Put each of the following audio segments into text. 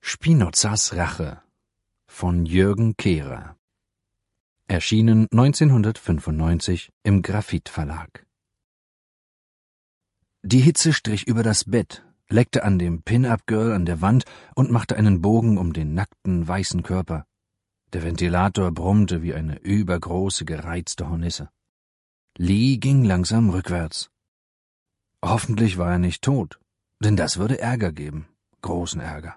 Spinozas Rache von Jürgen Kehrer. Erschienen 1995 im Graphit Verlag. Die Hitze strich über das Bett, leckte an dem Pin-Up-Girl an der Wand und machte einen Bogen um den nackten, weißen Körper. Der Ventilator brummte wie eine übergroße, gereizte Hornisse. Lee ging langsam rückwärts. Hoffentlich war er nicht tot, denn das würde Ärger geben, großen Ärger.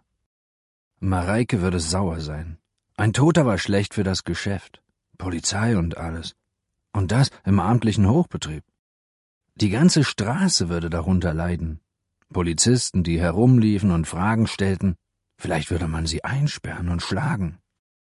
Mareike würde sauer sein. Ein Toter war schlecht für das Geschäft, Polizei und alles. Und das im abendlichen Hochbetrieb. Die ganze Straße würde darunter leiden. Polizisten, die herumliefen und Fragen stellten. Vielleicht würde man sie einsperren und schlagen.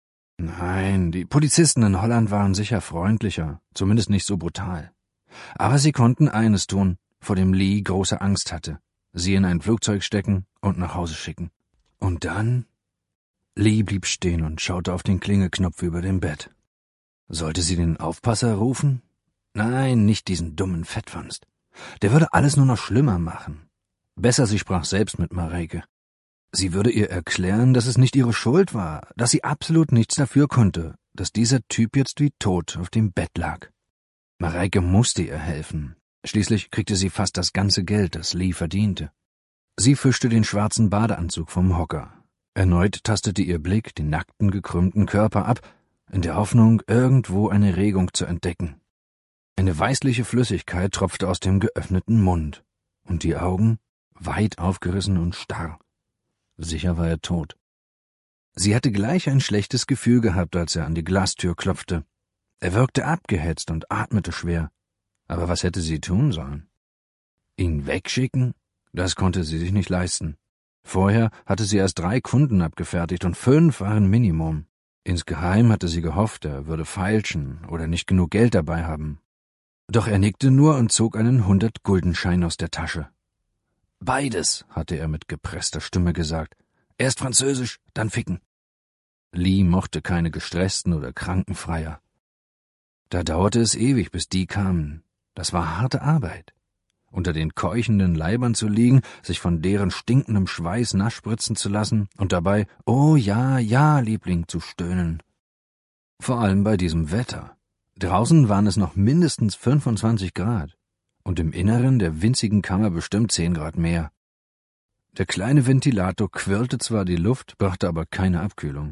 Nein, die Polizisten in Holland waren sicher freundlicher, zumindest nicht so brutal. Aber sie konnten eines tun, vor dem Lee große Angst hatte. Sie in ein Flugzeug stecken und nach Hause schicken. Und dann? Lee blieb stehen und schaute auf den Klingelknopf über dem Bett. Sollte sie den Aufpasser rufen? Nein, nicht diesen dummen Fettwanst. Der würde alles nur noch schlimmer machen. Besser, sie sprach selbst mit Mareike. Sie würde ihr erklären, dass es nicht ihre Schuld war, dass sie absolut nichts dafür konnte, dass dieser Typ jetzt wie tot auf dem Bett lag. Mareike musste ihr helfen. Schließlich kriegte sie fast das ganze Geld, das Lee verdiente. Sie fischte den schwarzen Badeanzug vom Hocker. Erneut tastete ihr Blick den nackten, gekrümmten Körper ab, in der Hoffnung, irgendwo eine Regung zu entdecken. Eine weißliche Flüssigkeit tropfte aus dem geöffneten Mund, und die Augen weit aufgerissen und starr. Sicher war er tot. Sie hatte gleich ein schlechtes Gefühl gehabt, als er an die Glastür klopfte. Er wirkte abgehetzt und atmete schwer. Aber was hätte sie tun sollen? Ihn wegschicken? Das konnte sie sich nicht leisten. Vorher hatte sie erst 3 Kunden abgefertigt und 5 waren Minimum. Insgeheim hatte sie gehofft, er würde feilschen oder nicht genug Geld dabei haben. Doch er nickte nur und zog einen 100-Guldenschein aus der Tasche. »Beides«, hatte er mit gepresster Stimme gesagt. »Erst Französisch, dann ficken.« Lee mochte keine gestressten oder kranken Freier. Da dauerte es ewig, bis die kamen. Das war harte Arbeit. Unter den keuchenden Leibern zu liegen, sich von deren stinkendem Schweiß nass spritzen zu lassen und dabei »Oh ja, ja, Liebling« zu stöhnen. Vor allem bei diesem Wetter. Draußen waren es noch mindestens 25 Grad und im Inneren der winzigen Kammer bestimmt 10 Grad mehr. Der kleine Ventilator quirlte zwar die Luft, brachte aber keine Abkühlung.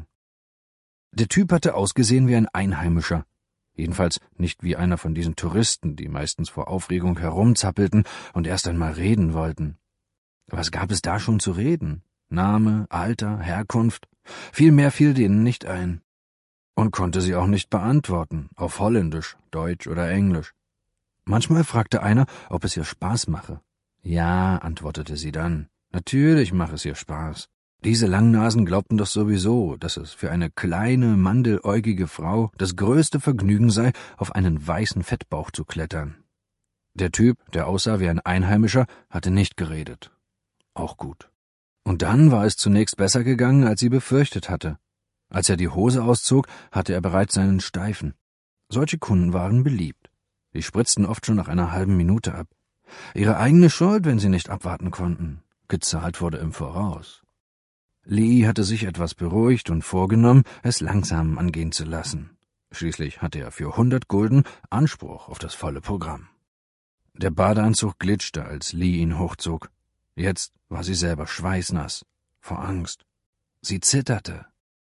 Der Typ hatte ausgesehen wie ein Einheimischer. Jedenfalls nicht wie einer von diesen Touristen, die meistens vor Aufregung herumzappelten und erst einmal reden wollten. Was gab es da schon zu reden? Name, Alter, Herkunft? Viel mehr fiel denen nicht ein. Und konnte sie auch nicht beantworten, auf Holländisch, Deutsch oder Englisch. Manchmal fragte einer, ob es ihr Spaß mache. Ja, antwortete sie dann, natürlich mache es ihr Spaß. Diese Langnasen glaubten doch sowieso, dass es für eine kleine, mandeläugige Frau das größte Vergnügen sei, auf einen weißen Fettbauch zu klettern. Der Typ, der aussah wie ein Einheimischer, hatte nicht geredet. Auch gut. Und dann war es zunächst besser gegangen, als sie befürchtet hatte. Als er die Hose auszog, hatte er bereits seinen Steifen. Solche Kunden waren beliebt. Die spritzten oft schon nach einer halben Minute ab. Ihre eigene Schuld, wenn sie nicht abwarten konnten. Gezahlt wurde im Voraus. Lee hatte sich etwas beruhigt und vorgenommen, es langsam angehen zu lassen. Schließlich hatte er für 100 Gulden Anspruch auf das volle Programm. Der Badeanzug glitschte, als Lee ihn hochzog. Jetzt war sie selber schweißnass, vor Angst. Sie zitterte.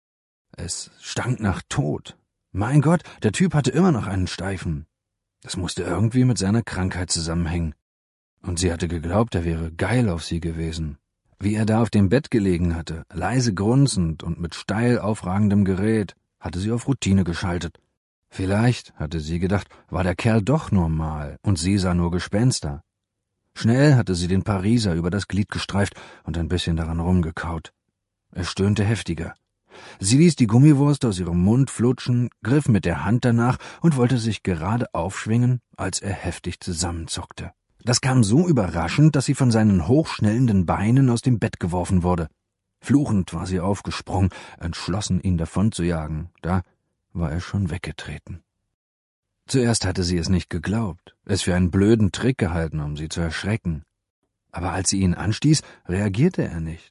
Es stank nach Tod. Mein Gott, der Typ hatte immer noch einen Steifen. Das musste irgendwie mit seiner Krankheit zusammenhängen. Und sie hatte geglaubt, er wäre geil auf sie gewesen. Wie er da auf dem Bett gelegen hatte, leise grunzend und mit steil aufragendem Gerät, hatte sie auf Routine geschaltet. Vielleicht, hatte sie gedacht, war der Kerl doch normal und sie sah nur Gespenster. Schnell hatte sie den Pariser über das Glied gestreift und ein bisschen daran rumgekaut. Er stöhnte heftiger. Sie ließ die Gummiwurst aus ihrem Mund flutschen, griff mit der Hand danach und wollte sich gerade aufschwingen, als er heftig zusammenzuckte. Das kam so überraschend, dass sie von seinen hochschnellenden Beinen aus dem Bett geworfen wurde. Fluchend war sie aufgesprungen, entschlossen, ihn davonzujagen. Da war er schon weggetreten. Zuerst hatte sie es nicht geglaubt, es für einen blöden Trick gehalten, um sie zu erschrecken. Aber als sie ihn anstieß, reagierte er nicht.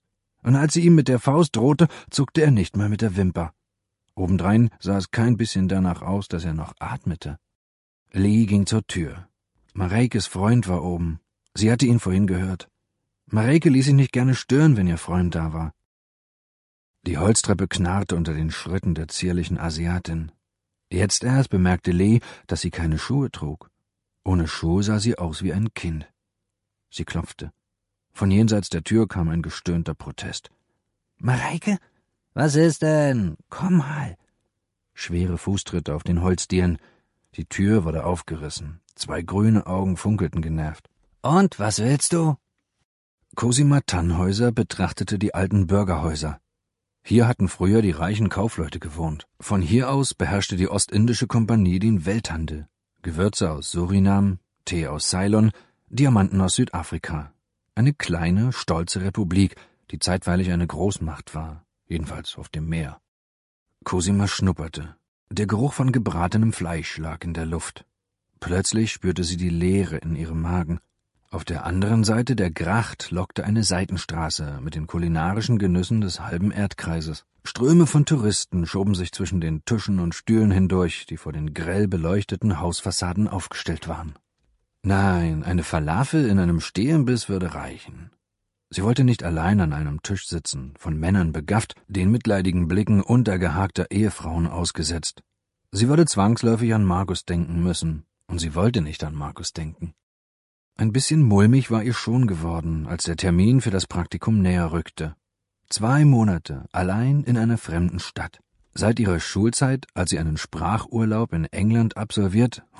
und als sie ihm mit der Faust drohte, zuckte er nicht mal mit der Wimper. Obendrein sah es kein bisschen danach aus, dass er noch atmete. Lee ging zur Tür. Mareikes Freund war oben. Sie hatte ihn vorhin gehört. Mareike ließ sich nicht gerne stören, wenn ihr Freund da war. Die Holztreppe knarrte unter den Schritten der zierlichen Asiatin. Jetzt erst bemerkte Lee, dass sie keine Schuhe trug. Ohne Schuhe sah sie aus wie ein Kind. Sie klopfte. Von jenseits der Tür kam ein gestöhnter Protest. »Mareike? Was ist denn? Komm mal!« Schwere Fußtritte auf den Holzdielen. Die Tür wurde aufgerissen. 2 grüne Augen funkelten genervt. »Und, was willst du?« Cosima Tannhäuser betrachtete die alten Bürgerhäuser. Hier hatten früher die reichen Kaufleute gewohnt. Von hier aus beherrschte die Ostindische Kompanie den Welthandel. Gewürze aus Surinam, Tee aus Ceylon, Diamanten aus Südafrika. Eine kleine, stolze Republik, die zeitweilig eine Großmacht war, jedenfalls auf dem Meer. Cosima schnupperte. Der Geruch von gebratenem Fleisch lag in der Luft. Plötzlich spürte sie die Leere in ihrem Magen. Auf der anderen Seite der Gracht lockte eine Seitenstraße mit den kulinarischen Genüssen des halben Erdkreises. Ströme von Touristen schoben sich zwischen den Tischen und Stühlen hindurch, die vor den grell beleuchteten Hausfassaden aufgestellt waren. Nein, eine Falafel in einem Stehimbiss würde reichen. Sie wollte nicht allein an einem Tisch sitzen, von Männern begafft, den mitleidigen Blicken untergehakter Ehefrauen ausgesetzt. Sie würde zwangsläufig an Markus denken müssen, und sie wollte nicht an Markus denken. Ein bisschen mulmig war ihr schon geworden, als der Termin für das Praktikum näher rückte. 2 Monate, allein in einer fremden Stadt. Seit ihrer Schulzeit, als sie einen Sprachurlaub in England absolviert